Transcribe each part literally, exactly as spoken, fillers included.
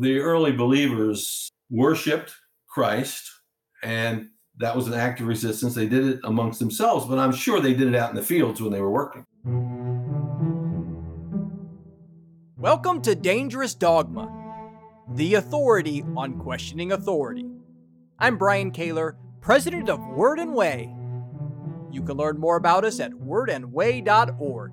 the early believers worshiped Christ, and that was an act of resistance. They did it amongst themselves, but I'm sure they did it out in the fields when they were working. Welcome to Dangerous Dogma, the authority on questioning authority. I'm Brian Kaler, president of Word and Way. You can learn more about us at word and way dot org.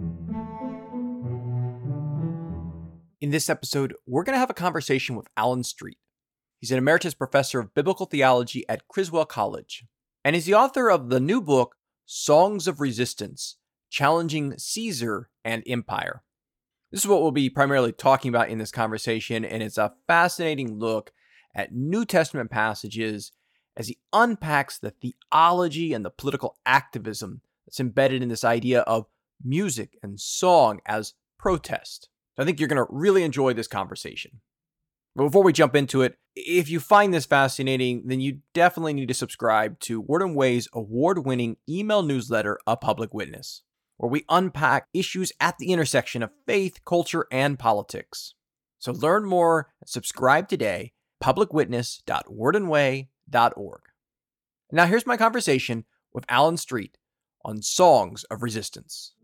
In this episode, we're going to have a conversation with Alan Street. He's an emeritus professor of biblical theology at Criswell College, and he's the author of the new book, Songs of Resistance, Challenging Caesar and Empire. This is what we'll be primarily talking about in this conversation, and it's a fascinating look at New Testament passages as he unpacks the theology and the political activism that's embedded in this idea of music and song as protest. So I think you're going to really enjoy this conversation. But before we jump into it, if you find this fascinating, then you definitely need to subscribe to Word and Way's award-winning email newsletter, A Public Witness, where we unpack issues at the intersection of faith, culture, and politics. So learn more and subscribe today, public witness dot word and way dot org. Now here's my conversation with Alan Street on Songs of Resistance.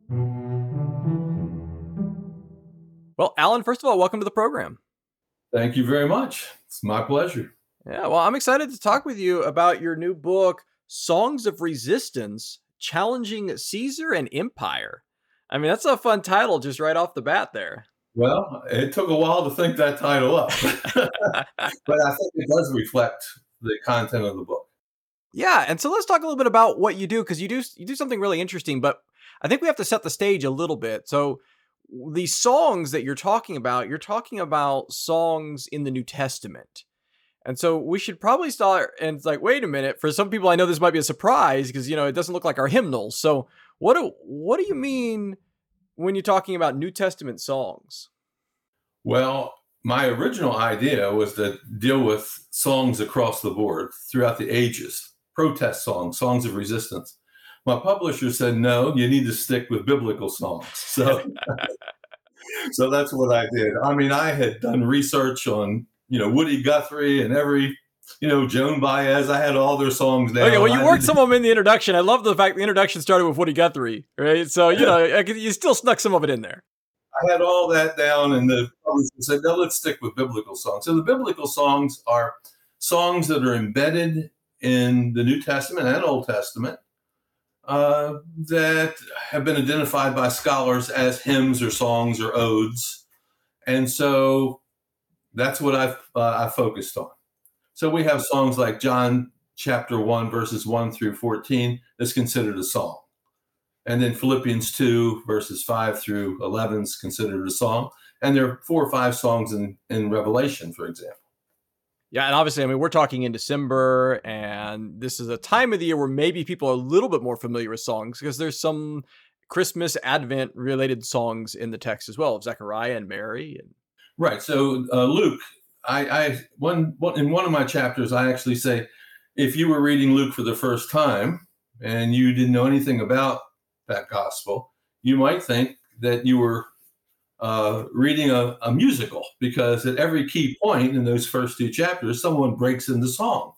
Well, Alan, first of all, welcome to the program. Thank you very much. It's my pleasure. Yeah, well, I'm excited to talk with you about your new book, Songs of Resistance, Challenging Caesar and Empire. I mean, that's a fun title just right off the bat there. Well, it took a while to think that title up, but I think it does reflect the content of the book. Yeah, and so let's talk a little bit about what you do, because you do you do something really interesting, but I think we have to set the stage a little bit. So these songs that you're talking about, you're talking about songs in the New Testament. And so we should probably start, and it's like, wait a minute, for some people, I know this might be a surprise because, you know, it doesn't look like our hymnals. So what do, what do you mean when you're talking about New Testament songs? Well, my original idea was to deal with songs across the board throughout the ages, protest songs, songs of resistance. My publisher said, no, you need to stick with biblical songs. So, so that's what I did. I mean, I had done research on, you know, Woody Guthrie and every, you know, Joan Baez. I had all their songs down. Okay, well, you I worked did... some of them in the introduction. I love the fact the introduction started with Woody Guthrie, right? So, you know, I could, you still snuck some of it in there. I had all that down, and the publisher said, no, let's stick with biblical songs. So the biblical songs are songs that are embedded in the New Testament and Old Testament uh, that have been identified by scholars as hymns or songs or odes. And so that's what I've uh, I focused on. So we have songs like John chapter one, verses one through fourteen, that's considered a song. And then Philippians two, verses five through eleven is considered a song. And there are four or five songs in, in Revelation, for example. Yeah, and obviously, I mean, we're talking in December, and this is a time of the year where maybe people are a little bit more familiar with songs because there's some Christmas, Advent-related songs in the text as well, of Zechariah and Mary. And... Right. So uh, Luke, I, I one, one in one of my chapters, I actually say, if you were reading Luke for the first time and you didn't know anything about that gospel, you might think that you were uh, reading a, a musical, because at every key point in those first two chapters, someone breaks into song.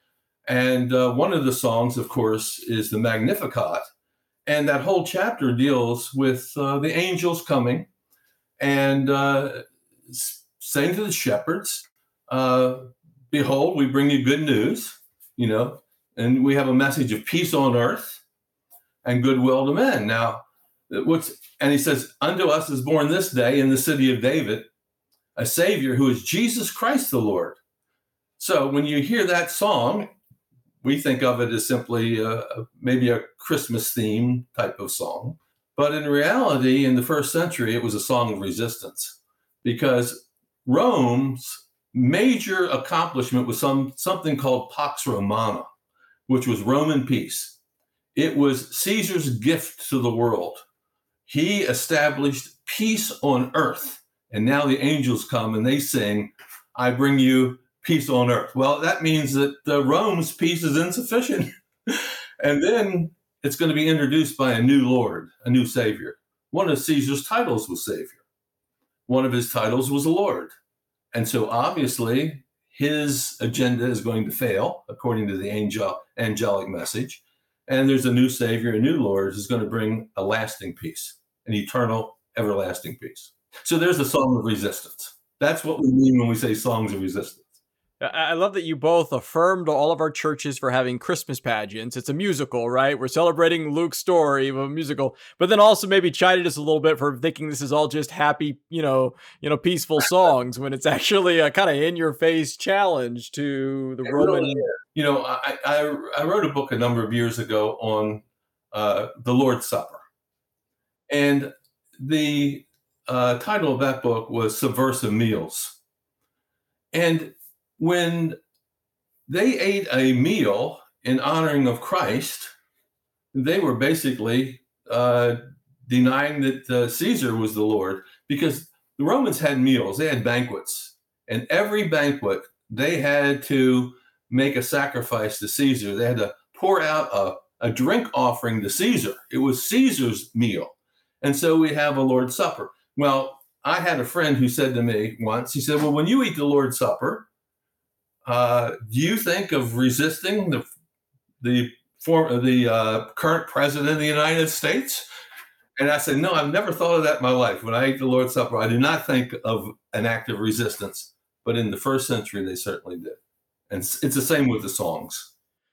And uh, one of the songs, of course, is the Magnificat. And that whole chapter deals with uh, the angels coming and uh, saying to the shepherds, uh, behold, we bring you good news, you know, and we have a message of peace on earth and goodwill to men. Now, what's and he says, unto us is born this day in the city of David a Savior who is Jesus Christ the Lord. So when you hear that song, we think of it as simply a, maybe a Christmas theme type of song. But in reality, in the first century, it was a song of resistance, because Rome's major accomplishment was some something called Pax Romana, which was Roman peace. It was Caesar's gift to the world. He established peace on earth. And now the angels come and they sing, I bring you peace on earth. Well, that means that uh, Rome's peace is insufficient. And then it's going to be introduced by a new Lord, a new Savior. One of Caesar's titles was Savior. One of his titles was Lord. And so obviously his agenda is going to fail, according to the angel, angelic message. And there's a new Savior, a new Lord who's going to bring a lasting peace, an eternal, everlasting peace. So there's a song of resistance. That's what we mean when we say songs of resistance. I love that you both affirmed all of our churches for having Christmas pageants. It's a musical, right? We're celebrating Luke's story of a musical, but then also maybe chided us a little bit for thinking this is all just happy, you know, you know, peaceful songs when it's actually a kind of in-your-face challenge to the it Roman. Really you know, I, I I wrote a book a number of years ago on uh, the Lord's Supper, and the uh, title of that book was "Subversive Meals," and when they ate a meal in honoring of Christ, they were basically uh, denying that uh, Caesar was the Lord, because the Romans had meals, they had banquets, and every banquet they had to make a sacrifice to Caesar. They had to pour out a, a drink offering to Caesar. It was Caesar's meal. And so we have a Lord's Supper. Well, I had a friend who said to me once, he said, well, when you eat the Lord's Supper, Uh, do you think of resisting the the form the uh, current president of the United States? And I said, no, I've never thought of that in my life. When I ate the Lord's Supper, I did not think of an act of resistance. But in the first century, they certainly did. And it's, it's the same with the songs.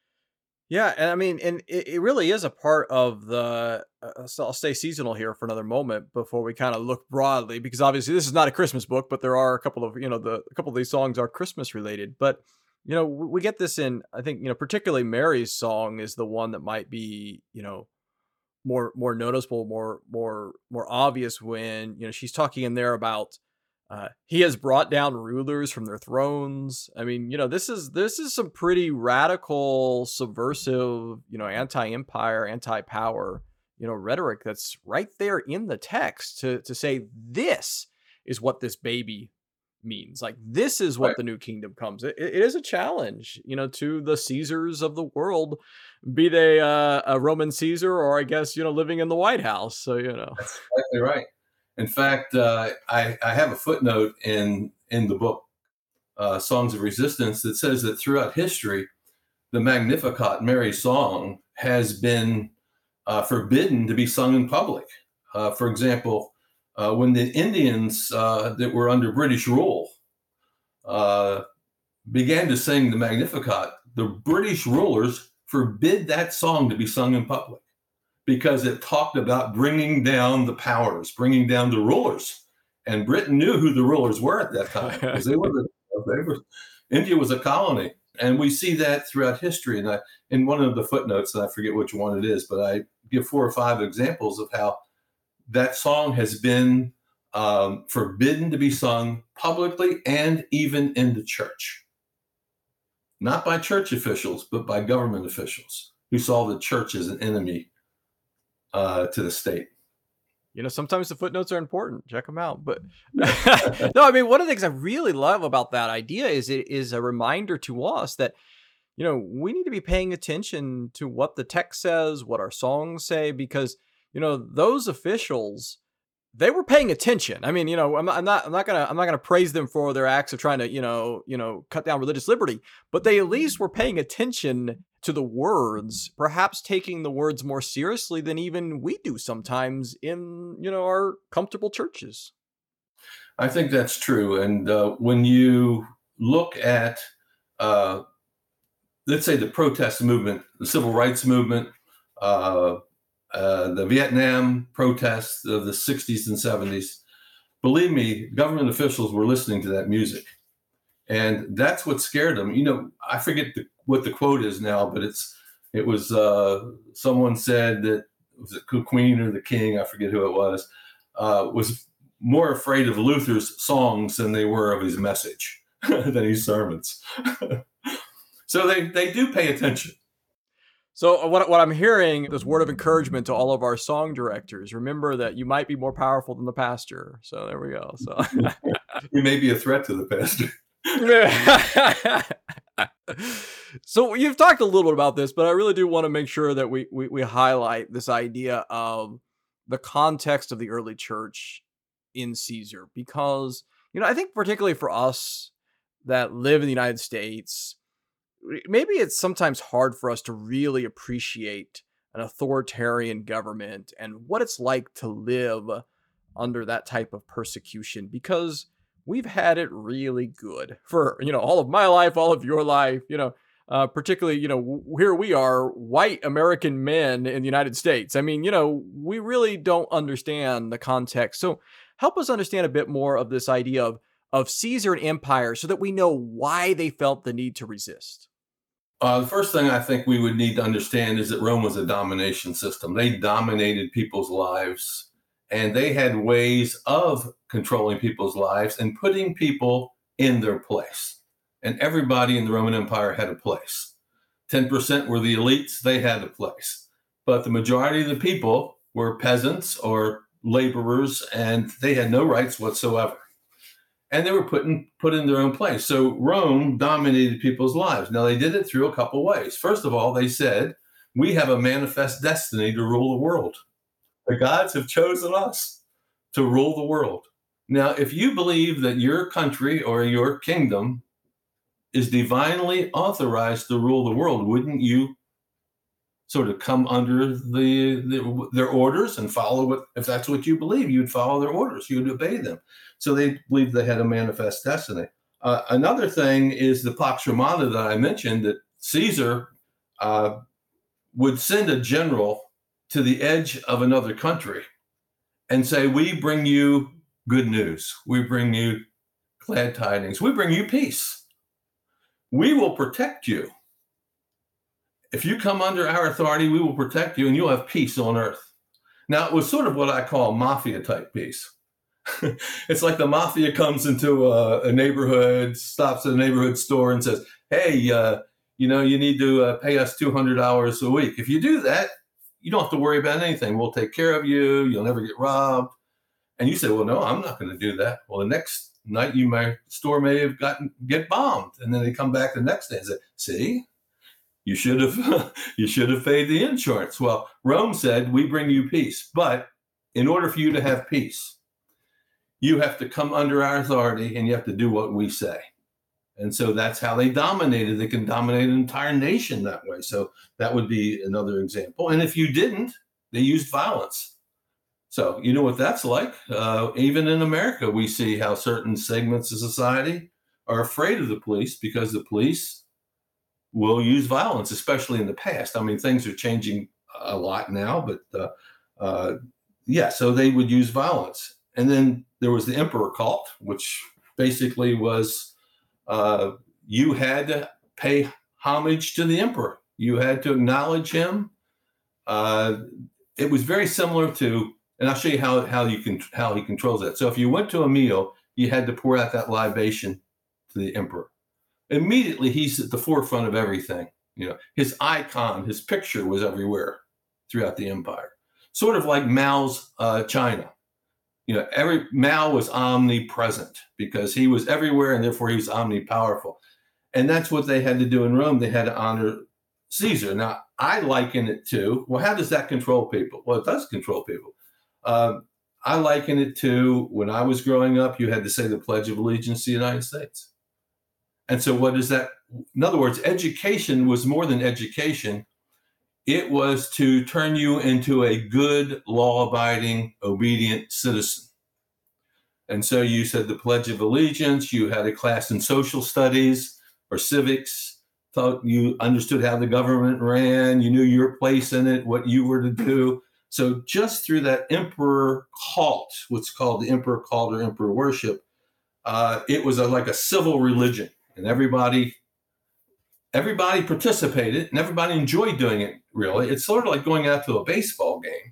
Yeah, and I mean, and it, it really is a part of the. Uh, so I'll stay seasonal here for another moment before we kind of look broadly, because obviously this is not a Christmas book, but there are a couple of you know the a couple of these songs are Christmas related. But you know we, we get this in. I think you know particularly Mary's song is the one that might be you know more more noticeable, more more more obvious when you know she's talking in there about. Uh, he has brought down rulers from their thrones. I mean, you know, this is this is some pretty radical, subversive, you know, anti-empire, anti-power, you know, rhetoric that's right there in the text to to say this is what this baby means. Like this is what right. the new kingdom comes. It, it is a challenge, you know, to the Caesars of the world, be they uh, a Roman Caesar or I guess you know living in the White House. So you know, that's exactly right. In fact, uh, I, I have a footnote in, in the book, uh, Songs of Resistance, that says that throughout history, the Magnificat, Mary's song, has been uh, forbidden to be sung in public. Uh, for example, uh, when the Indians uh, that were under British rule uh, began to sing the Magnificat, the British rulers forbid that song to be sung in public, because it talked about bringing down the powers, bringing down the rulers. And Britain knew who the rulers were at that time, because they were, the, they were, India was a colony. And we see that throughout history. And I, in one of the footnotes, and I forget which one it is, but I give four or five examples of how that song has been um, forbidden to be sung publicly and even in the church. Not by church officials, but by government officials who saw the church as an enemy Uh, to the state. You know, sometimes the footnotes are important. Check them out. But no, I mean, one of the things I really love about that idea is it is a reminder to us that, you know, we need to be paying attention to what the text says, what our songs say, because, you know, those officials, they were paying attention. I mean, you know, I'm not, I'm not, I'm not gonna, I'm not gonna praise them for their acts of trying to, you know, you know, cut down religious liberty, but they at least were paying attention to the words, perhaps taking the words more seriously than even we do sometimes in, you know, our comfortable churches. I think that's true. And uh, when you look at, uh, let's say, the protest movement, the civil rights movement, uh, uh, the Vietnam protests of the sixties and seventies, believe me, government officials were listening to that music. And that's what scared them. You know, I forget the, what the quote is now, but it's it was uh, someone said that, was it the Queen or the King? I forget who it was, uh, was more afraid of Luther's songs than they were of his message, than his sermons. So they, they do pay attention. So what what I'm hearing, this word of encouragement to all of our song directors, remember that you might be more powerful than the pastor. So there we go. So you may be a threat to the pastor. So you've talked a little bit about this, but I really do want to make sure that we, we we highlight this idea of the context of the early church in Caesar, because You know, I think particularly for us that live in the United States, maybe it's sometimes hard for us to really appreciate an authoritarian government and what it's like to live under that type of persecution because we've had it really good for, you know, all of my life, all of your life, you know, uh, particularly, you know, w- here we are, white American men in the United States. I mean, you know, we really don't understand the context. So help us understand a bit more of this idea of, of Caesar and empire so that we know why they felt the need to resist. Uh, the first thing I think we would need to understand is that Rome was a domination system. They dominated people's lives, and they had ways of controlling people's lives and putting people in their place. And everybody in the Roman Empire had a place. ten percent were the elites, they had a place. But the majority of the people were peasants or laborers, and they had no rights whatsoever. And they were put in, put in their own place. So Rome dominated people's lives. Now, they did it through a couple ways. First of all, they said, we have a manifest destiny to rule the world. The gods have chosen us to rule the world. Now, if you believe that your country or your kingdom is divinely authorized to rule the world, wouldn't you sort of come under the, the their orders and follow what, if that's what you believe, you'd follow their orders, you'd obey them. So they believed they had a manifest destiny. Uh, another thing is the Pax Romana that I mentioned, that Caesar uh, would send a general to the edge of another country and say, we bring you good news. We bring you glad tidings. We bring you peace. We will protect you. If you come under our authority, we will protect you and you'll have peace on earth. Now, it was sort of what I call mafia type peace. It's like the mafia comes into a, a neighborhood, stops at a neighborhood store and says, hey, uh, you know, you need to uh, pay us two hundred dollars a week. If you do that, you don't have to worry about anything. We'll take care of you. You'll never get robbed. And you say, well, no, I'm not going to do that. Well, the next night, you may store may have gotten get bombed. And then they come back the next day and say, see? You should have you should have paid the insurance. Well, Rome said, we bring you peace. But in order for you to have peace, you have to come under our authority and you have to do what we say. And so that's how they dominated. They can dominate an entire nation that way. So that would be another example. And if you didn't, they used violence. So you know what that's like. Uh, even in America, we see how certain segments of society are afraid of the police because the police will use violence, especially in the past. I mean, things are changing a lot now, but uh, uh, yeah, so they would use violence. And then there was the emperor cult, which basically was uh, you had to pay homage to the emperor. You had to acknowledge him. Uh, it was very similar to, and I'll show you how, how you can how he controls that. So if you went to a meal, you had to pour out that libation to the emperor. Immediately, he's at the forefront of everything. You know, his icon, his picture was everywhere throughout the empire. Sort of like Mao's uh, China. You know, every Mao was omnipresent because he was everywhere and therefore he was omnipowerful. And that's what they had to do in Rome. They had to honor Caesar. Now, I liken it to, well, how does that control people? Well, it does control people. Um, I liken it to when I was growing up, you had to say the Pledge of Allegiance to the United States. And so what is that? In other words, education was more than education. It was to turn you into a good, law-abiding, obedient citizen. And so you said the Pledge of Allegiance, you had a class in social studies or civics, thought you understood how the government ran, you knew your place in it, what you were to do. So just through that emperor cult, what's called the emperor cult or emperor worship, uh, it was a, like a civil religion. And everybody, everybody participated and everybody enjoyed doing it, really. It's sort of like going out to a baseball game.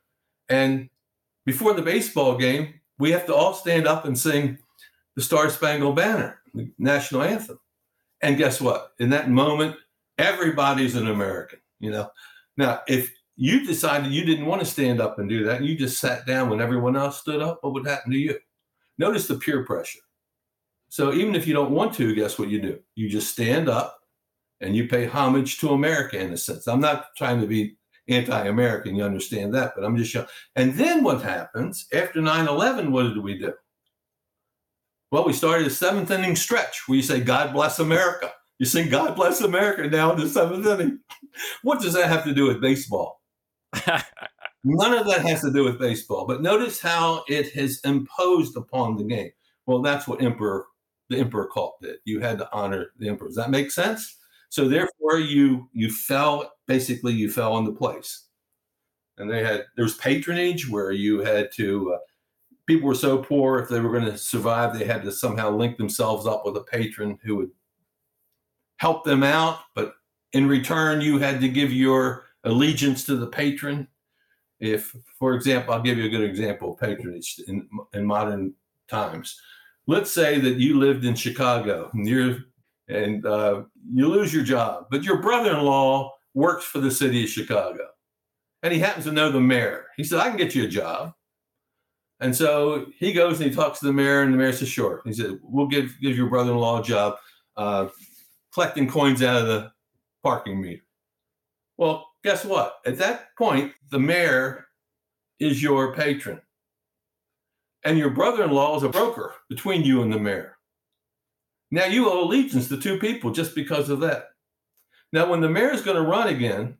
And before the baseball game, we have to all stand up and sing the Star Spangled Banner, the national anthem. And guess what? In that moment, everybody's an American, you know. Now, if you decided you didn't want to stand up and do that, and you just sat down when everyone else stood up, what would happen to you? Notice the peer pressure. So even if you don't want to, guess what you do? You just stand up and you pay homage to America in a sense. I'm not trying to be anti-American, you understand that, but I'm just showing. And then what happens after nine eleven, what did we do? Well, we started a seventh inning stretch where you say, God bless America. You sing God bless America now in the seventh inning. What does that have to do with baseball? None of that has to do with baseball. But notice how it has imposed upon the game. Well, that's what emperor the emperor cult did. You had to honor the emperor. Does that make sense? So therefore, you you fell, basically you fell into place. And they had, there was patronage where you had to, uh, people were so poor, if they were going to survive, they had to somehow link themselves up with a patron who would help them out. But in return, you had to give your allegiance to the patron. If, for example, I'll give you a good example of patronage in, in modern times. Let's say that you lived in Chicago and you're and uh, you lose your job, but your brother-in-law works for the city of Chicago, and he happens to know the mayor. He said, I can get you a job. And so he goes and he talks to the mayor, and the mayor says, sure. He said, we'll give, give your brother-in-law a job uh, collecting coins out of the parking meter. Well, guess what? At that point, the mayor is your patron. And your brother-in-law is a broker between you and the mayor. Now you owe allegiance to two people just because of that. Now, when the mayor is going to run again,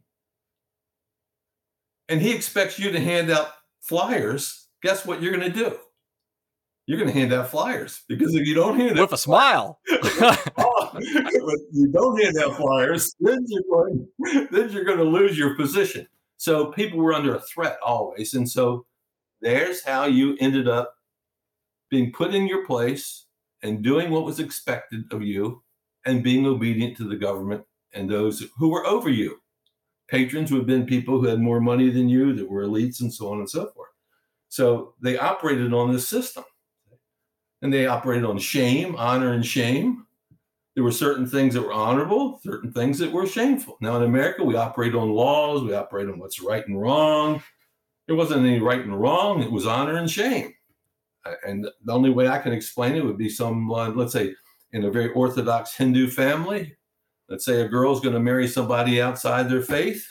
and he expects you to hand out flyers, guess what you're going to do? You're going to hand out flyers, because if you don't hand with out a smile, oh, if you don't hand out flyers, then you're going, then you're going to lose your position. So people were under a threat always, and so there's how you ended up being put in your place and doing what was expected of you and being obedient to the government and those who were over you. Patrons would have been people who had more money than you, that were elites, and so on and so forth. So they operated on this system. And they operated on shame, honor, and shame. There were certain things that were honorable, certain things that were shameful. Now in America, we operate on laws. We operate on what's right and wrong. There wasn't any right and wrong. It was honor and shame. And the only way I can explain it would be someone, let's say, in a very Orthodox Hindu family. Let's say a girl's going to marry somebody outside their faith.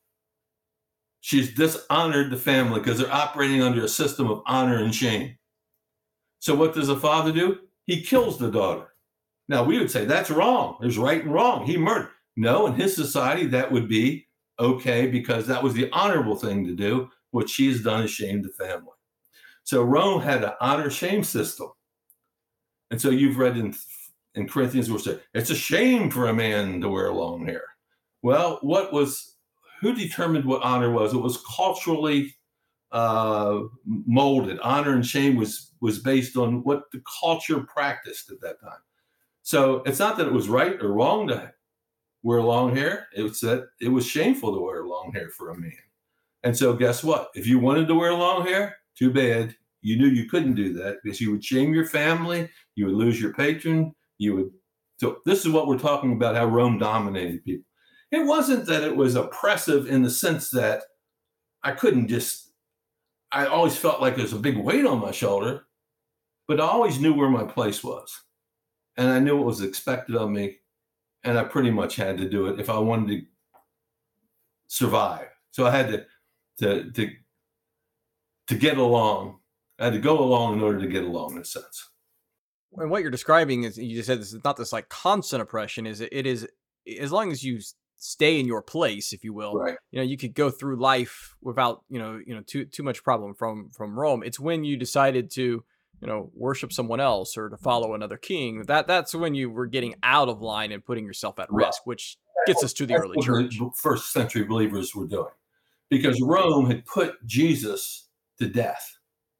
She's dishonored the family because they're operating under a system of honor and shame. So what does the father do? He kills the daughter. Now, we would say that's wrong. There's right and wrong. He murdered. No, in his society, that would be okay because that was the honorable thing to do. What she has done is shamed the family. So Rome had an honor-shame system. And so you've read in, in Corinthians where it said, it's a shame for a man to wear long hair. Well, what was, who determined what honor was? It was culturally uh, molded. Honor and shame was, was based on what the culture practiced at that time. So it's not that it was right or wrong to wear long hair. It was that it was shameful to wear long hair for a man. And so guess what? If you wanted to wear long hair, too bad. You knew you couldn't do that because you would shame your family. You would lose your patron. You would. So this is what we're talking about, how Rome dominated people. It wasn't that it was oppressive in the sense that I couldn't just, I always felt like there's a big weight on my shoulder, but I always knew where my place was. And I knew what was expected of me. And I pretty much had to do it if I wanted to survive. So I had to, to, to, to get along. I had to go along in order to get along, in a sense. And what you're describing is, you just said this is not this like constant oppression. Is it, it is, as long as you stay in your place, if you will, right. You know, you could go through life without, you know, you know, too, too much problem from, from Rome. It's when you decided to, you know, worship someone else or to follow another king, that that's when you were getting out of line and putting yourself at risk, right. Which gets us to the that's early what church. The first century believers were doing, because Rome had put Jesus to death.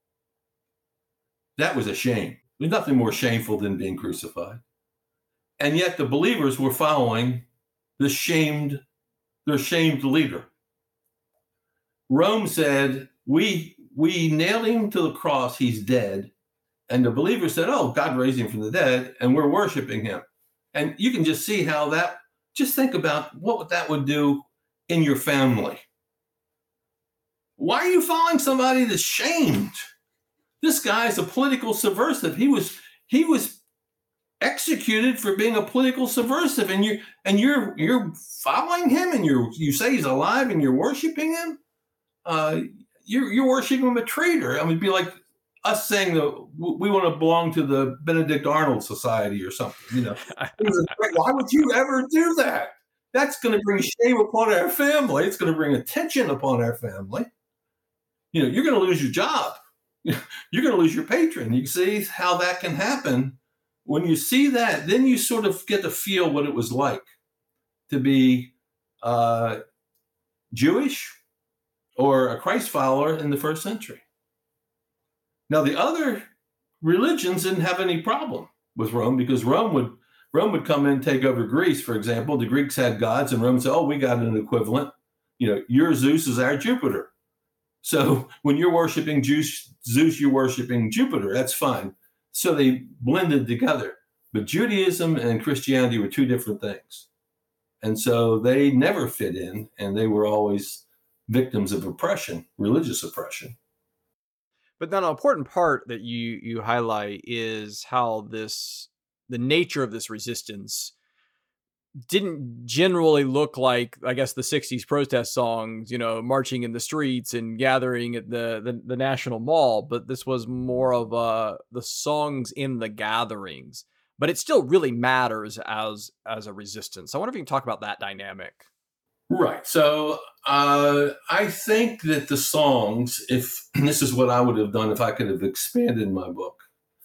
That was a shame. There's nothing more shameful than being crucified. And yet the believers were following the shamed, their shamed leader. Rome said, we, we nailed him to the cross, he's dead. And the believers said, oh, God raised him from the dead, and we're worshiping him. And you can just see how that, just think about what that would do in your family. Why are you following somebody that's shamed? This guy's a political subversive. He was he was executed for being a political subversive, and you and you're you're following him, and you you say he's alive, and you're worshiping him. Uh, you're you're worshiping him a traitor. I mean, it'd be like us saying that we want to belong to the Benedict Arnold Society or something. You know, why would you ever do that? That's going to bring shame upon our family. It's going to bring attention upon our family. You know, you're going to lose your job. You're going to lose your patron. You see how that can happen. When you see that, then you sort of get to feel what it was like to be uh, Jewish or a Christ follower in the first century. Now, the other religions didn't have any problem with Rome because Rome would Rome would come in and take over Greece, for example. The Greeks had gods, and Rome said, oh, we got an equivalent. You know, your Zeus is our Jupiter. So when you're worshiping Zeus, Zeus, you're worshiping Jupiter. That's fine. So they blended together. But Judaism and Christianity were two different things. And so they never fit in, and they were always victims of oppression, religious oppression. But then an important part that you you highlight is how this, the nature of this resistance didn't generally look like, I guess, the sixties protest songs, you know, marching in the streets and gathering at the, the, the National Mall, but this was more of uh, the songs in the gatherings. But it still really matters as as a resistance. I wonder if you can talk about that dynamic. Right. So uh, I think that the songs, if and this is what I would have done if I could have expanded my book,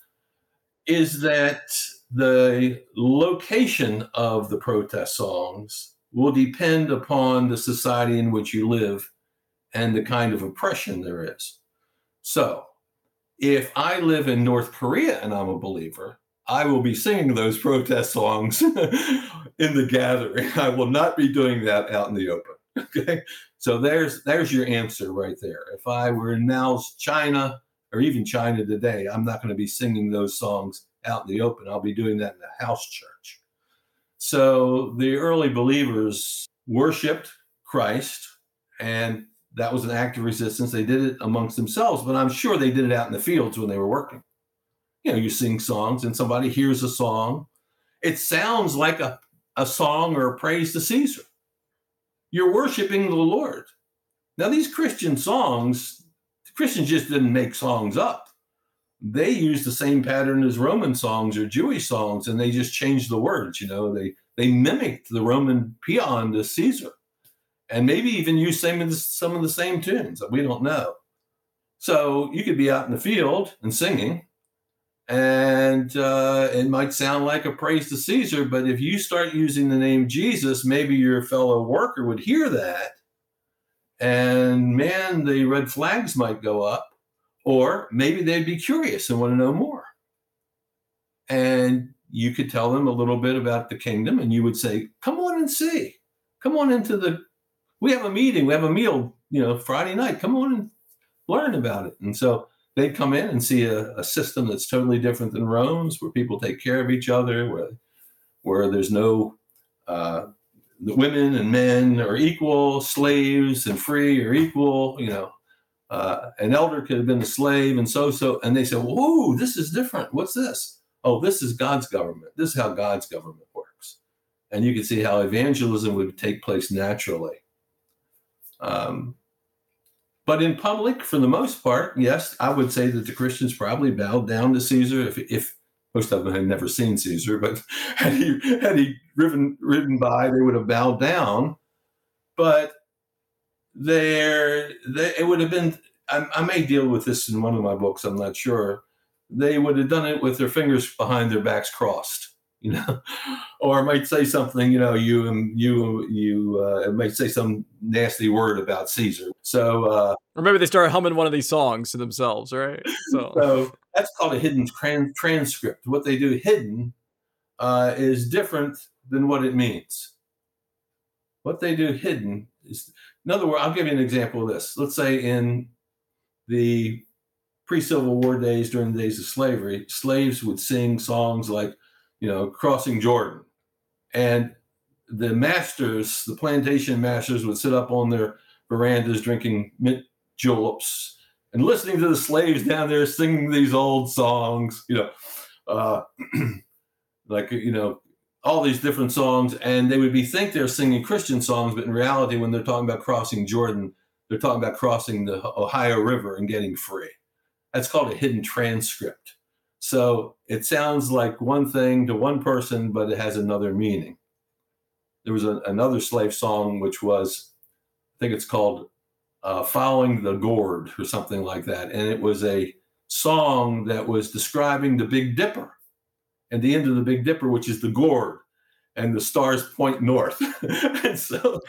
is that the location of the protest songs will depend upon the society in which you live and the kind of oppression there is. So if I live in North Korea and I'm a believer, I will be singing those protest songs in the gathering. I will not be doing that out in the open. Okay. So there's there's your answer right there. If I were in Mao's China or even China today, I'm not going to be singing those songs out in the open. I'll be doing that in the house church. So the early believers worshiped Christ, and that was an act of resistance. They did it amongst themselves, but I'm sure they did it out in the fields when they were working. You know, you sing songs and somebody hears a song. It sounds like a, a song or a praise to Caesar. You're worshiping the Lord. Now, these Christian songs, Christians just didn't make songs up. They used the same pattern as Roman songs or Jewish songs, and they just changed the words. You know, they they mimicked the Roman paean to Caesar, and maybe even used some of the, some of the same tunes that we don't know. So you could be out in the field and singing, and uh, it might sound like a praise to Caesar, but if you start using the name Jesus, maybe your fellow worker would hear that, and man, the red flags might go up. Or maybe they'd be curious and want to know more. And you could tell them a little bit about the kingdom, and you would say, come on and see. Come on into the, we have a meeting, we have a meal, you know, Friday night. Come on and learn about it. And so they'd come in and see a, a system that's totally different than Rome's, where people take care of each other, where, where there's no, uh, the women and men are equal, slaves and free are equal, you know. Uh, an elder could have been a slave and so, so, and they said, whoa, this is different. What's this? Oh, this is God's government. This is how God's government works. And you can see how evangelism would take place naturally. Um, but in public, for the most part, yes, I would say that the Christians probably bowed down to Caesar. If, if most of them had never seen Caesar, but had he, had he ridden, ridden by, they would have bowed down. But There, they, it would have been, I, I may deal with this in one of my books, I'm not sure. They would have done it with their fingers behind their backs crossed, you know, or might say something, you know, you, you, you, uh, it might say some nasty word about Caesar. So, uh, or maybe they started humming one of these songs to themselves, right? So, so that's called a hidden trans- transcript. What they do hidden uh, is different than what it means. What they do hidden is, in other words, I'll give you an example of this. Let's say in the pre-Civil War days, during the days of slavery, slaves would sing songs like, you know, Crossing Jordan. And the masters, the plantation masters, would sit up on their verandas drinking mint juleps and listening to the slaves down there singing these old songs, you know, uh, like, you know, all these different songs, and they would be think they're singing Christian songs, but in reality, when they're talking about crossing Jordan, they're talking about crossing the Ohio River and getting free. That's called a hidden transcript. So it sounds like one thing to one person, but it has another meaning. There was a, another slave song, which was, I think it's called uh, Following the Gourd or something like that. And it was a song that was describing the Big Dipper and the end of the Big Dipper, which is the gourd, and the stars point north. And so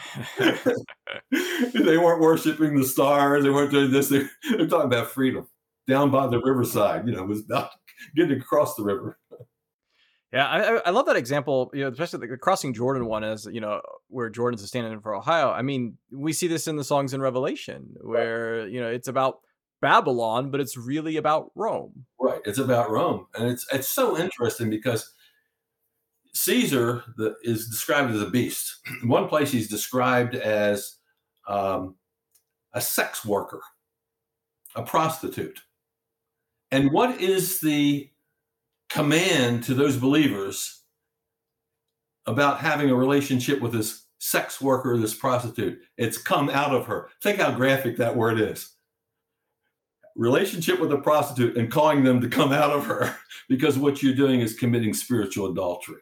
they weren't worshiping the stars. They weren't doing this. They, they're talking about freedom down by the riverside, you know, it was about getting across the river. Yeah, I, I love that example, you know, especially the crossing Jordan one, as you know, where Jordan's a stand-in for Ohio. I mean, we see this in the songs in Revelation, where, you know, it's about Babylon, but it's really about Rome. Right. It's about Rome. And it's it's so interesting because Caesar the, is described as a beast. In one place, he's described as um, a sex worker, a prostitute. And what is the command to those believers about having a relationship with this sex worker, this prostitute? It's come out of her. Think how graphic that word is. Relationship with a prostitute and calling them to come out of her, because what you're doing is committing spiritual adultery.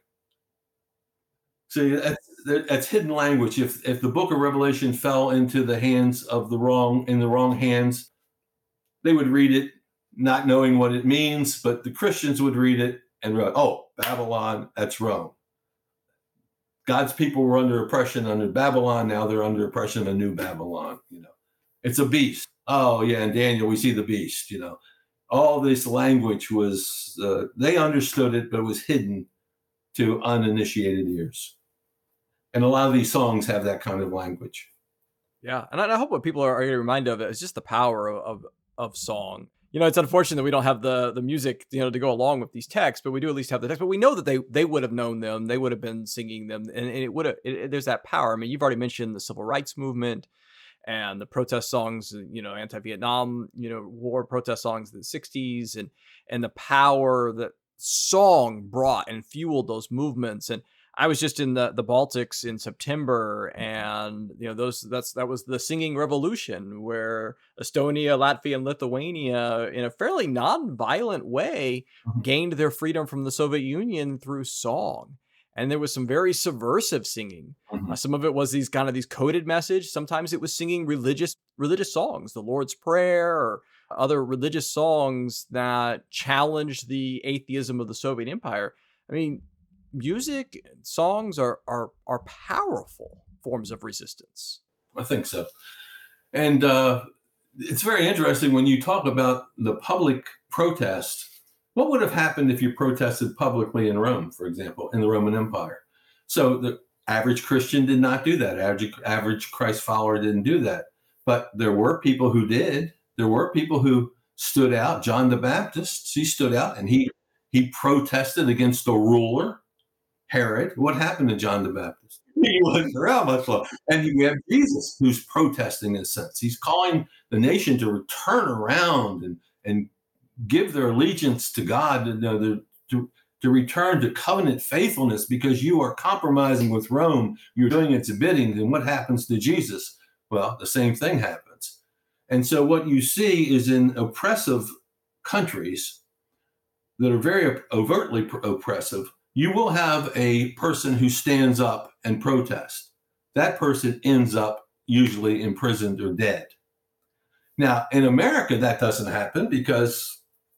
See, that's, that's hidden language. If if the book of Revelation fell into the hands of the wrong, in the wrong hands, they would read it not knowing what it means, but the Christians would read it and go, oh, Babylon, that's Rome. God's people were under oppression under Babylon. Now they're under oppression of a new Babylon. You know, it's a beast. Oh, yeah, in Daniel, we see the beast, you know. All this language was, uh, they understood it, but it was hidden to uninitiated ears. And a lot of these songs have that kind of language. Yeah, and I hope what people are, are going to remind of is just the power of, of of song. You know, it's unfortunate that we don't have the the music, you know, to go along with these texts, but we do at least have the text. But we know that they they would have known them, they would have been singing them, and, and it would have. It, it, there's that power. I mean, you've already mentioned the civil rights movement and the protest songs, you know, anti-Vietnam, you know, war protest songs in the sixties, and and the power that song brought and fueled those movements. And I was just in the, the Baltics in September, and you know those that's that was the singing revolution, where Estonia, Latvia, and Lithuania, in a fairly non-violent way, mm-hmm. gained their freedom from the Soviet Union through song. And there was some very subversive singing. Mm-hmm. Uh, some of it was these kind of these coded message. Sometimes it was singing religious religious songs, the Lord's Prayer, or other religious songs that challenged the atheism of the Soviet Empire. I mean, music and songs are are are powerful forms of resistance. I think so. And uh, it's very interesting when you talk about the public protest. What would have happened if you protested publicly in Rome, for example, in the Roman Empire? So the average Christian did not do that. Average, average Christ follower didn't do that. But there were people who did. There were people who stood out. John the Baptist, he stood out and he he protested against the ruler, Herod. What happened to John the Baptist? He wasn't around much longer. And we have Jesus, who's protesting in a sense. He's calling the nation to turn around and, and give their allegiance to God, you know, to, to return to covenant faithfulness, because you are compromising with Rome. You're doing its bidding. And what happens to Jesus? Well, the same thing happens. And so what you see is in oppressive countries that are very overtly oppressive, you will have a person who stands up and protests. That person ends up usually imprisoned or dead. Now, in America, that doesn't happen because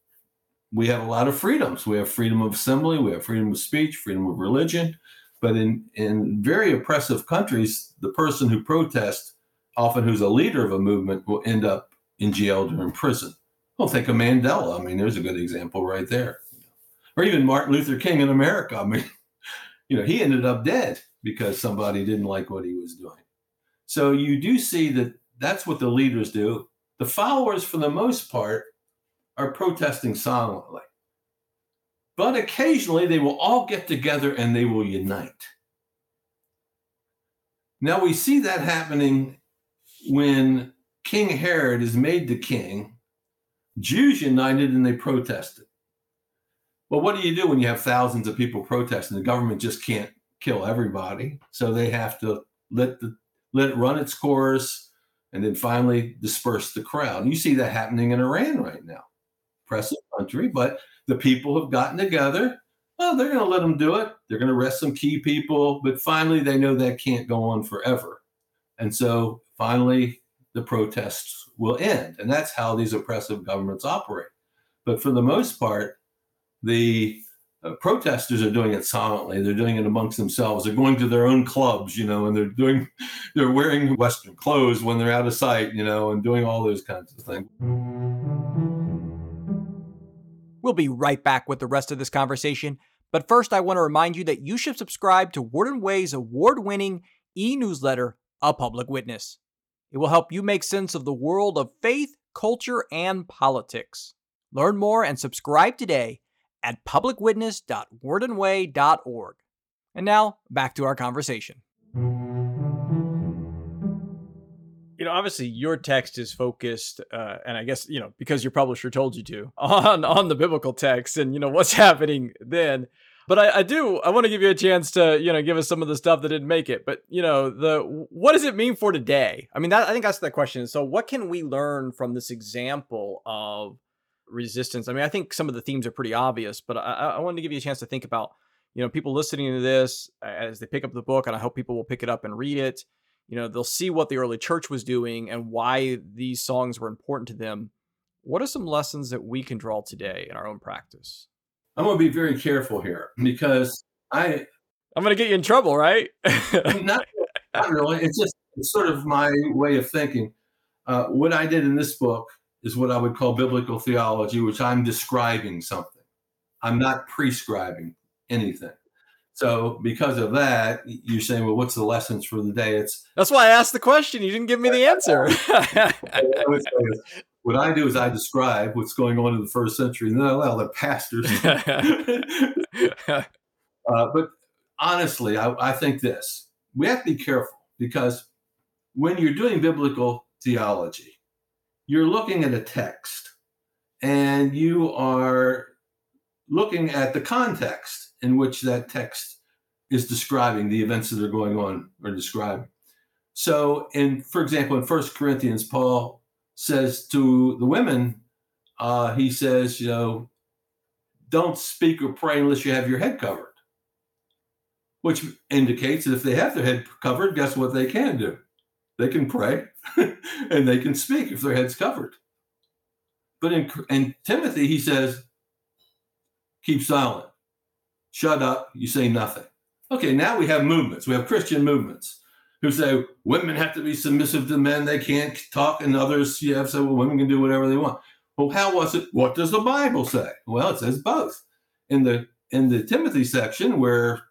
we have a lot of freedoms. We have freedom of assembly, we have freedom of speech, freedom of religion. But in, in very oppressive countries, the person who protests, often who's a leader of a movement, will end up in jail or in prison. Well, think of Mandela. I mean, there's a good example right there. Or even Martin Luther King in America. I mean, you know, he ended up dead because somebody didn't like what he was doing. So you do see that that's what the leaders do. The followers, for the most part, are protesting silently. But occasionally they will all get together and they will unite. Now we see that happening when King Herod is made the king. Jews united and they protested. Well, what do you do when you have thousands of people protesting? The government just can't kill everybody. So they have to let the let it run its course and then finally disperse the crowd. And you see that happening in Iran right now. oppressive country, but the people have gotten together. Well, they're going to let them do it. They're going to arrest some key people, but finally they know that can't go on forever. And so finally the protests will end. And that's how these oppressive governments operate. But for the most part, the uh, protesters are doing it silently. They're doing it amongst themselves. They're going to their own clubs, you know, and they're doing, they're wearing Western clothes when they're out of sight, you know, and doing all those kinds of things. We'll be right back with the rest of this conversation. But first, I want to remind you that you should subscribe to Word and Way's award-winning e-newsletter, A Public Witness. It will help you make sense of the world of faith, culture, and politics. Learn more and subscribe today at public witness dot word and way dot org. And now, back to our conversation. You know, obviously your text is focused, uh, and I guess, you know, because your publisher told you to, on, on the biblical text and, you know, what's happening then. But I, I do, I want to give you a chance to, you know, give us some of the stuff that didn't make it. But, you know, the what does it mean for today? I mean, that, I think that's the question. So what can we learn from this example of resistance? I mean, I think some of the themes are pretty obvious, but I, I wanted to give you a chance to think about, you know, people listening to this as they pick up the book, and I hope people will pick it up and read it. You know, they'll see what the early church was doing and why these songs were important to them. What are some lessons that we can draw today in our own practice? I'm going to be very careful here because I... I'm going to get you in trouble, right? not, not really. It's just it's sort of my way of thinking. Uh, what I did in this book is what I would call biblical theology, which I'm describing something. I'm not prescribing anything. So because of that, you're saying, well, what's the lessons for the day? It's That's why I asked the question. You didn't give me the answer. What I do is I describe what's going on in the first century, and then I allow the pastors. uh, but honestly, I, I think this. We have to be careful because when you're doing biblical theology, you're looking at a text and you are looking at the context in which that text is describing the events that are going on or describing. So in, for example, in First Corinthians, Paul says to the women, uh, he says, you know, don't speak or pray unless you have your head covered, which indicates that if they have their head covered, guess what they can do? They can pray and they can speak if their head's covered. But in, in Timothy, he says, keep silent. Shut up, you say nothing. Okay, now we have movements. We have Christian movements who say women have to be submissive to men. They can't talk, and others you have said, well, women can do whatever they want. Well, how was it? What does the Bible say? Well, it says both. In the in the Timothy section, where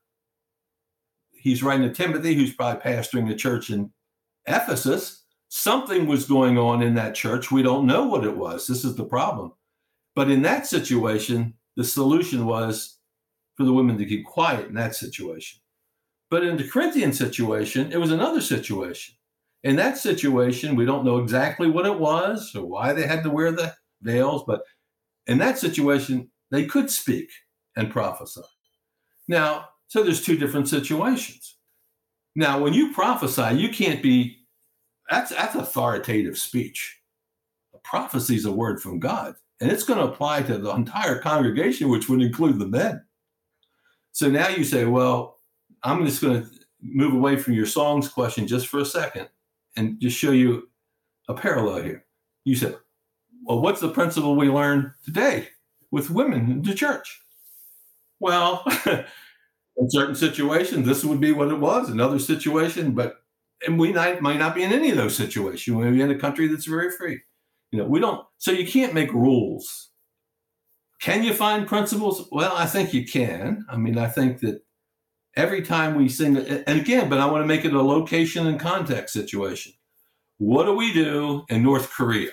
he's writing to Timothy, who's probably pastoring the church in Ephesus, something was going on in that church. We don't know what it was. This is the problem. But in that situation, the solution was for the women to keep quiet in that situation. But in the Corinthian situation, it was another situation. In that situation, we don't know exactly what it was or why they had to wear the veils, but in that situation, they could speak and prophesy. Now, so there's two different situations. Now, when you prophesy, you can't be, that's, that's authoritative speech. A prophecy is a word from God, and it's going to apply to the entire congregation, which would include the men. So now you say, well, I'm just going to move away from your songs question just for a second and just show you a parallel here. You said, well, what's the principle we learn today with women in the church? Well, in certain situations, this would be what it was. Another situation, but and we might, might not be in any of those situations. We may be in a country that's very free. You know, we don't, so you can't make rules. Can you find principles? Well, I think you can. I mean, I think that every time we sing, and again, but I want to make it a location and context situation. What do we do in North Korea?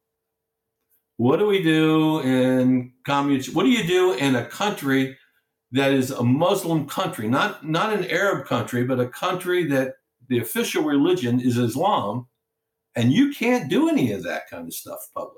What do we do in communist? What do you do in a country that is a Muslim country, not, not an Arab country, but a country that the official religion is Islam, and you can't do any of that kind of stuff publicly?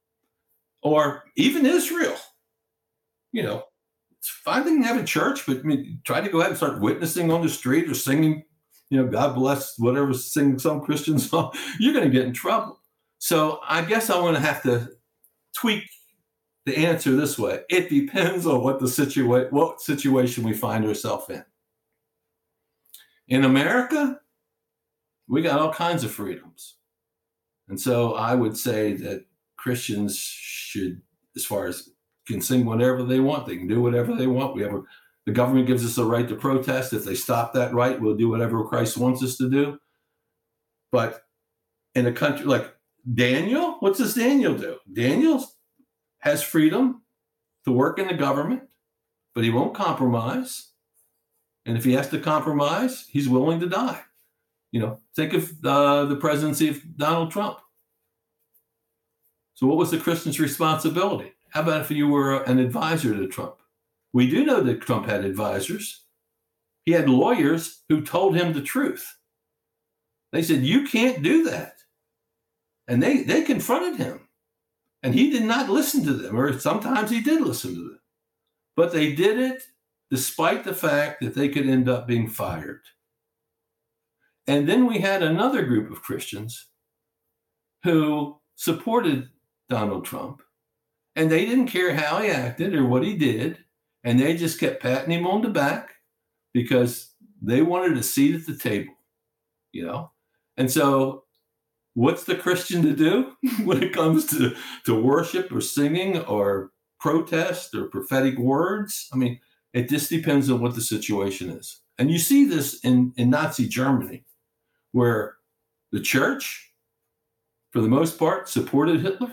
Or even Israel. You know, it's fine they can have a church, but I mean, try to go ahead and start witnessing on the street or singing, you know, God bless, whatever, sing some Christian song, you're going to get in trouble. So I guess I want to have to tweak the answer this way. It depends on what the situa- what situation we find ourselves in. In America, we got all kinds of freedoms. And so I would say that Christians should, as far as can sing whatever they want, they can do whatever they want. We have a, the government gives us the right to protest. If they stop that right, we'll do whatever Christ wants us to do. But in a country like Daniel, what does Daniel do? Daniel has freedom to work in the government, but he won't compromise. And if he has to compromise, he's willing to die. You know, think of uh, the presidency of Donald Trump. So what was the Christian's responsibility? How about if you were an advisor to Trump? We do know that Trump had advisors. He had lawyers who told him the truth. They said, you can't do that. And they, they confronted him. And he did not listen to them, or sometimes he did listen to them. But they did it despite the fact that they could end up being fired. And then we had another group of Christians who supported Donald Trump, and they didn't care how he acted or what he did, and they just kept patting him on the back because they wanted a seat at the table, you know? And so what's the Christian to do when it comes to, to worship or singing or protest or prophetic words? I mean, it just depends on what the situation is. And you see this in, in Nazi Germany, where the church, for the most part, supported Hitler.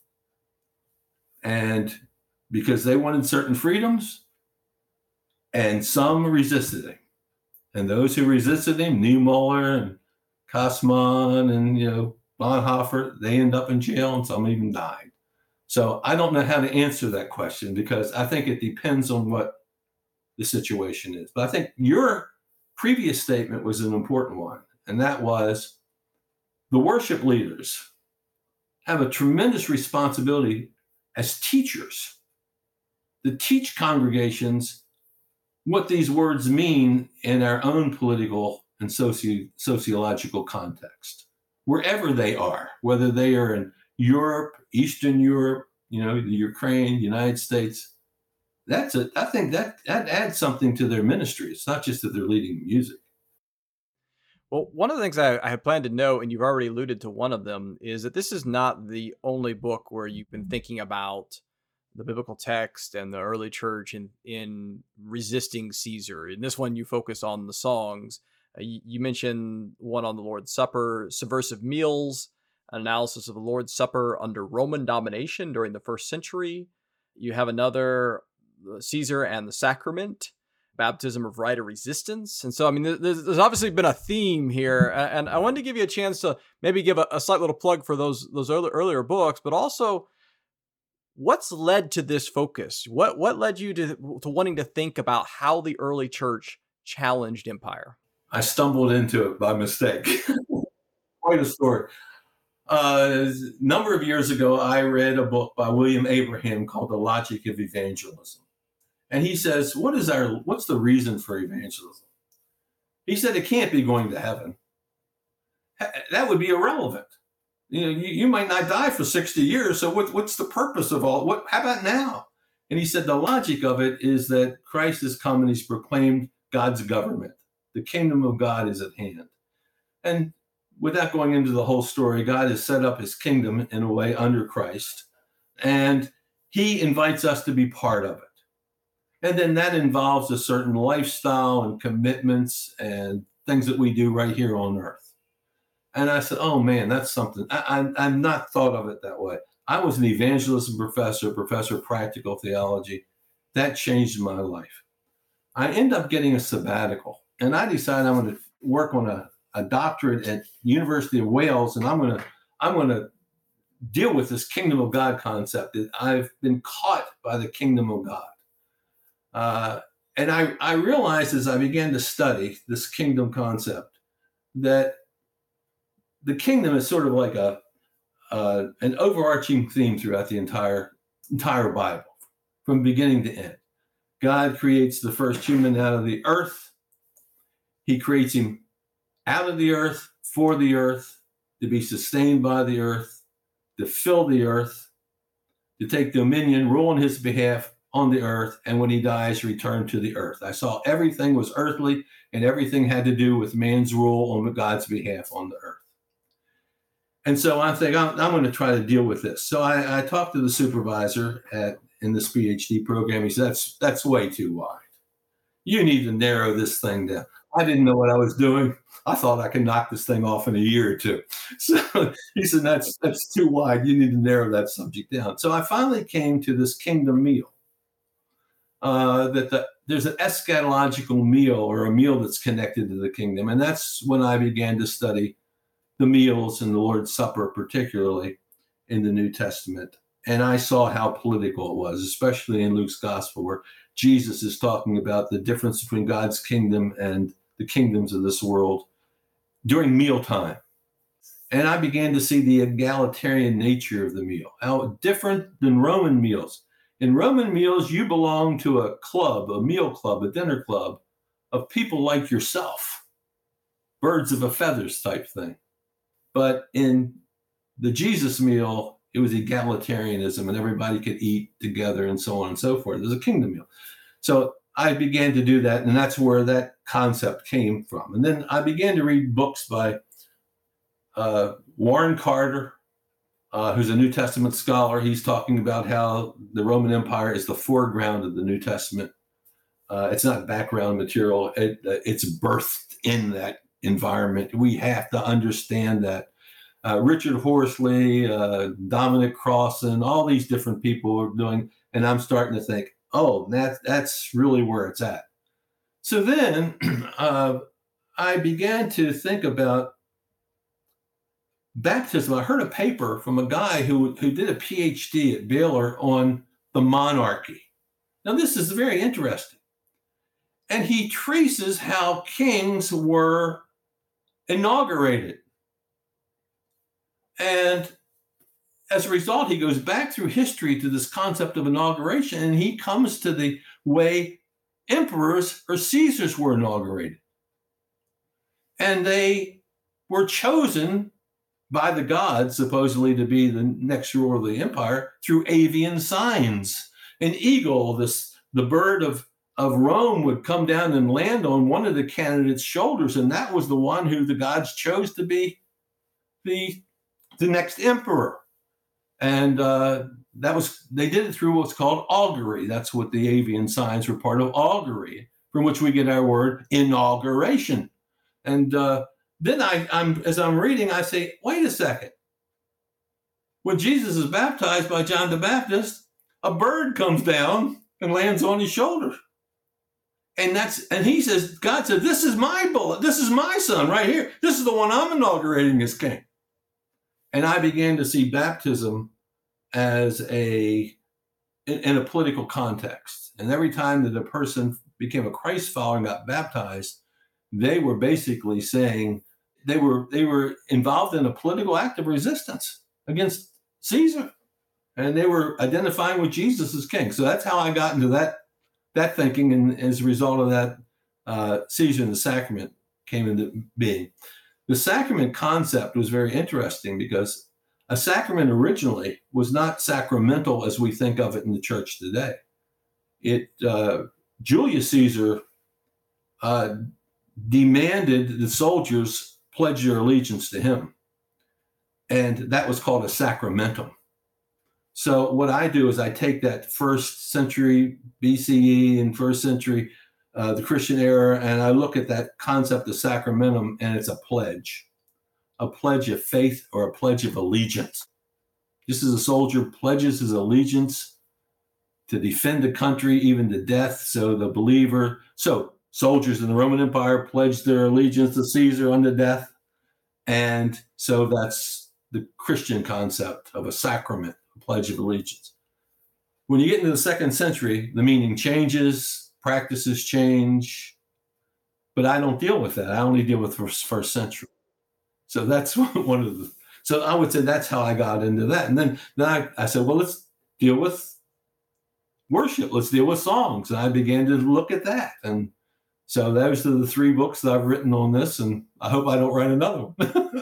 And because they wanted certain freedoms, and some resisted him. And those who resisted him, Niemöller and Kassmann and, you know, Bonhoeffer, they end up in jail, and some even died. So I don't know how to answer that question, because I think it depends on what the situation is. But I think your previous statement was an important one, and that was the worship leaders have a tremendous responsibility as teachers to teach congregations what these words mean in our own political and socio- sociological context, wherever they are, whether they are in Europe, Eastern Europe, you know, the Ukraine, United States. That's a, I think that, that adds something to their ministry. It's not just that they're leading music. Well, one of the things I, I had planned to note, and you've already alluded to one of them, is that this is not the only book where you've been thinking about the biblical text and the early church in, in resisting Caesar. In this one, you focus on the songs. Uh, you, you mentioned one on the Lord's Supper, subversive meals, an analysis of the Lord's Supper under Roman domination during the first century. You have another, Caesar and the Sacrament, baptism of right of resistance. And so, I mean, there's, there's obviously been a theme here, and I wanted to give you a chance to maybe give a, a slight little plug for those those early, earlier books, but also what's led to this focus? What what led you to, to wanting to think about how the early church challenged empire? I stumbled into it by mistake. Quite a story. Uh, a number of years ago, I read a book by William Abraham called The Logic of Evangelism. And he says, what is our, what's the reason for evangelism? He said, it can't be going to heaven. That would be irrelevant. You know, you, you might not die for sixty years. So what, what's the purpose of all, what, how about now? And he said, the logic of it is that Christ has come and he's proclaimed God's government. The kingdom of God is at hand. And without going into the whole story, God has set up his kingdom in a way under Christ, and he invites us to be part of it. And then that involves a certain lifestyle and commitments and things that we do right here on earth. And I said, oh man, that's something. I, I, I've not thought of it that way. I was an evangelism professor, professor of practical theology. That changed my life. I end up getting a sabbatical, and I decided I'm going to work on a, a doctorate at University of Wales, and I'm going to I'm going to deal with this kingdom of God concept. That I've been caught by the kingdom of God. Uh, and I, I realized as I began to study this kingdom concept that the kingdom is sort of like a uh, an overarching theme throughout the entire entire Bible, from beginning to end. God creates the first human out of the earth. He creates him out of the earth, for the earth, to be sustained by the earth, to fill the earth. to take dominion, rule on his behalf on the earth, and when he dies, return to the earth. I saw everything was earthly, and everything had to do with man's rule on God's behalf on the earth. And so I think I'm, I'm going to try to deal with this. So I, I talked to the supervisor at in this PhD program. He said, that's, that's way too wide. You need to narrow this thing down. I didn't know what I was doing. I thought I could knock this thing off in a year or two. So he said, that's, that's too wide. You need to narrow that subject down. So I finally came to this kingdom meal. Uh, that the, there's an eschatological meal, or a meal that's connected to the kingdom. And that's when I began to study the meals and the Lord's Supper, particularly in the New Testament. And I saw how political it was, especially in Luke's gospel, where Jesus is talking about the difference between God's kingdom and the kingdoms of this world during mealtime. And I began to see the egalitarian nature of the meal, how different than Roman meals. In Roman meals, you belong to a club, a meal club, a dinner club of people like yourself, birds of a feathers type thing. But in the Jesus meal, it was egalitarianism, and everybody could eat together and so on and so forth. It was a kingdom meal. So I began to do that, and that's where that concept came from. And then I began to read books by uh, Warren Carter, Uh, who's a New Testament scholar. He's talking about how the Roman Empire is the foreground of the New Testament. Uh, it's not background material. It, uh, it's birthed in that environment. We have to understand that. Uh, Richard Horsley, uh, Dominic Crossan, all these different people are doing, and I'm starting to think, oh, that, that's really where it's at. So then uh, I began to think about baptism. I heard a paper from a guy who, who did a PhD at Baylor on the monarchy. Now, this is very interesting. And he traces how kings were inaugurated. And as a result, he goes back through history to this concept of inauguration, and he comes to the way emperors or Caesars were inaugurated. And they were chosen by the gods, supposedly to be the next ruler of the empire, through avian signs. An eagle, this the bird of, of Rome, would come down and land on one of the candidates' shoulders, and that was the one who the gods chose to be the, the next emperor. And uh, that was they did it through what's called augury. That's what the avian signs were part of, augury, from which we get our word inauguration. And uh, Then I, I'm, as I'm reading, I say, wait a second. When Jesus is baptized by John the Baptist, a bird comes down and lands on his shoulder. And that's, and he says, God said, this is my bullet. This is my son right here. This is the one I'm inaugurating as king. And I began to see baptism as a, in, in a political context. And every time that a person became a Christ follower and got baptized, they were basically saying they were they were involved in a political act of resistance against Caesar, and they were identifying with Jesus as king. So that's how I got into that that thinking, and as a result of that, uh, Caesar and the sacrament came into being. The sacrament concept was very interesting because a sacrament originally was not sacramental as we think of it in the church today. It uh, Julius Caesar uh, demanded the soldiers pledge their allegiance to him. And that was called a sacramentum. So what I do is I take that first century B C E and first century, uh, the Christian era, and I look at that concept of sacramentum, and it's a pledge, a pledge of faith or a pledge of allegiance. Just as a soldier pledges his allegiance to defend the country, even to death, so the believer, so soldiers in the Roman Empire pledged their allegiance to Caesar unto death. And so that's the Christian concept of a sacrament, a pledge of allegiance. When you get into the second century, the meaning changes, practices change, but I don't deal with that. I only deal with first, first century. So that's one of the, so I would say that's how I got into that. And then, then I, I said, well, let's deal with worship. Let's deal with songs. And I began to look at that. And so those are the three books that I've written on this, and I hope I don't write another one.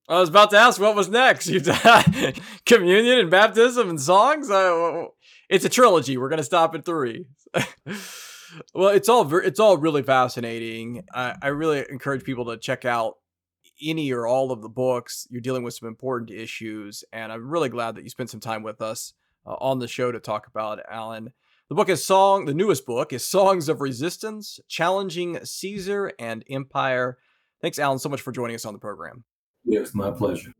I was about to ask what was next. You communion and baptism and songs. Uh, it's a trilogy. We're gonna stop at three. Well, it's all it's all really fascinating. I, I really encourage people to check out any or all of the books. You're dealing with some important issues, and I'm really glad that you spent some time with us uh, on the show to talk about it, Alan. The book is song. The newest book is Songs of Resistance: Challenging Caesar and Empire. Thanks, Alan, so much for joining us on the program. Yes, my pleasure.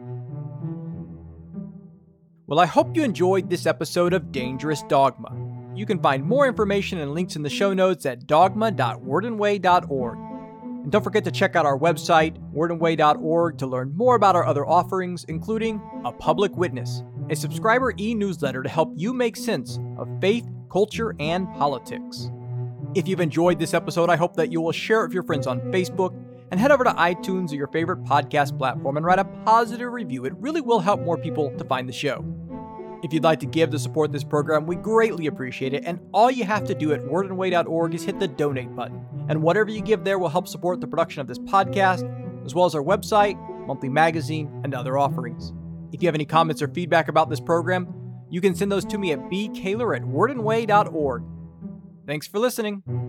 Well, I hope you enjoyed this episode of Dangerous Dogma. You can find more information and links in the show notes at dogma dot word and way dot org. And don't forget to check out our website, word and way dot org, to learn more about our other offerings, including A Public Witness, a subscriber e-newsletter to help you make sense of faith, culture, and politics. If you've enjoyed this episode, I hope that you will share it with your friends on Facebook and head over to iTunes or your favorite podcast platform and write a positive review. It really will help more people to find the show. If you'd like to give to support this program, we greatly appreciate it, and all you have to do at word and way dot org is hit the donate button, and whatever you give there will help support the production of this podcast, as well as our website, monthly magazine, and other offerings. If you have any comments or feedback about this program, you can send those to me at b kaler at word and way dot org. Thanks for listening.